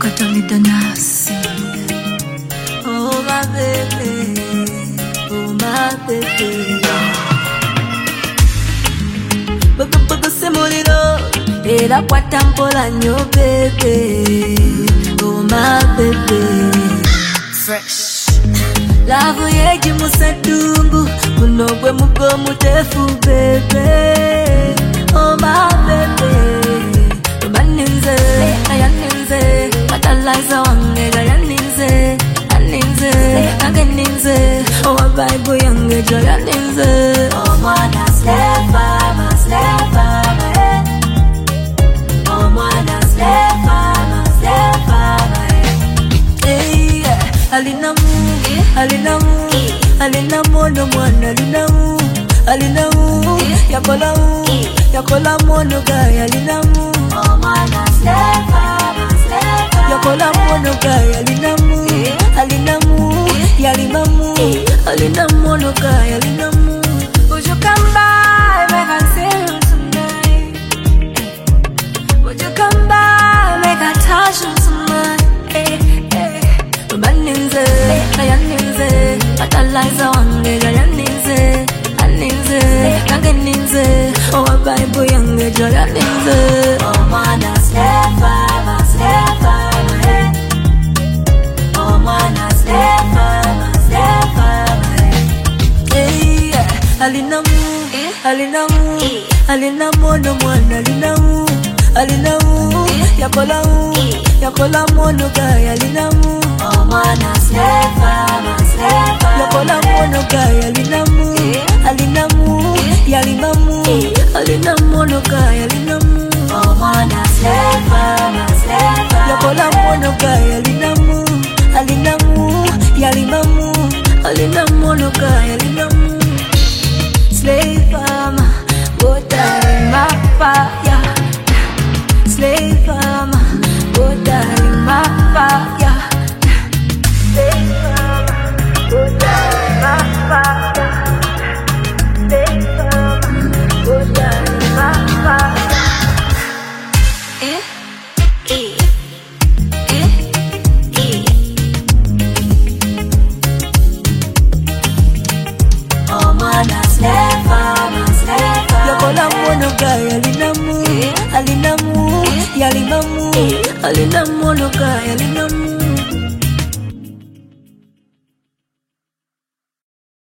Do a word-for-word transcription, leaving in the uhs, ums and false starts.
Katalida nasi. Oh my baby, oh my baby. Baga baga semolino, era kwa tampola nyo baby. Oh my baby, Fresh. love yeji musadungu, kunogwe mugo mutefu baby. Oh my baby, maninze, ayaninze, matalaza wange ayaninze, aninze, aganinze, oh Bible yange ayaninze. Oh mwana slepa, ma slepa, ma oh mwana slepa, ma slepa, ma hey, alinamu, alinamu, alinamu no mwana alinamu, alinamu, yakolamu, yakolamu no gaya alinamu. Oh mwana slepa, ma slepa, yakolamu no gaya alinamu, alinamu, yalimamu, alinamu no gaya alinamu. Would you come by, make I see you tonight? Would you come by, make I touch you tonight? Hey, hey. Maninze, ayaninze, atalaza wange ayaninze, aninze, aganinze, oh Bible yange ayaninze. Oh mwana slepa, ma slepa, ma oh mwana slepa, ma slepa, ma hey, alinamu, alinamu, alinamu no mwana alinamu, alinamu, yakolamu, yakolamu no gaya alinamu. Oh mwana slepa, ma slepa, yakolamu no gaya alinamu, alinamu, yalimamu, alinamu no gaya alinamu. Oh mwana slepa, ma slepa, yakolamu no gaya alinamu, alinamu, yalimamu, alinamu no gaya alinamu. Slave farmer, water in my fire. Slave farmer, water in my fire. Slave farmer, water in my fire. Slave farmer, water in my fire. Eh, eh, eh, eh. Oh mwana slepa, ma slepa, yakolamu no gaya alinamu, alinamu, yalimamu, alinamu no gaya alinamu.